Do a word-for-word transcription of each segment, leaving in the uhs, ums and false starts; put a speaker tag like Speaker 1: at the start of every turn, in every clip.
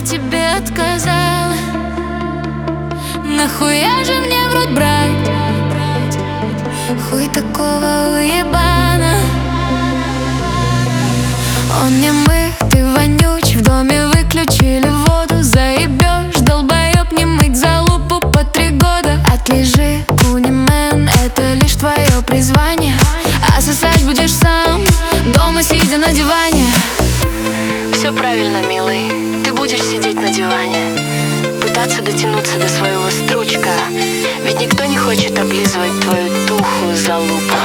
Speaker 1: тебе отказала. Нахуя же мне врать брать? Хуй такого уебана. Он не мытый, вонюч, в доме выключили воду. Заебешь, долбоёб, не мыть залупу по три года. Отлежи, кунимен, это лишь твое призвание. А сосать будешь сам, дома сидя на диване.
Speaker 2: Все правильно, милый, ты будешь сидеть на диване, пытаться дотянуться до своего стручка. Ведь никто не хочет облизывать твою тухлую залупу.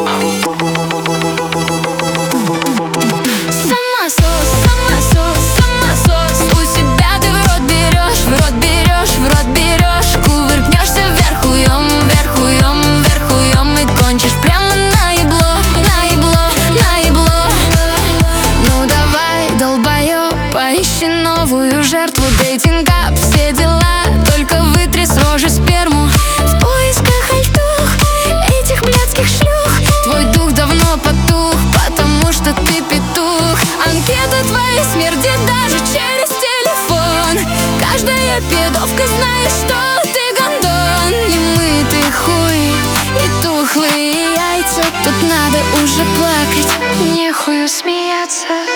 Speaker 1: Самосос, самосос, самосос. У себя ты в рот берешь, в рот берешь, в рот берешь. Кувыркнешься вверх хуем, вверх хуем, вверх хуем. И кончишь прямо на ебло, на ебло, на ебло. Ну давай, долбоёб, поищи новую жертву. Дейтинг ап, все дела, только вытри с рожи сперму. В поисках альтух, этих блядских шлюх. Твой дух давно потух, потому что ты петух. Анкета твоей смердит даже через телефон. Каждая пидовка знает, что ты гондон. Немытый хуй и тухлые яйца. Тут надо уже плакать, нехую смеяться.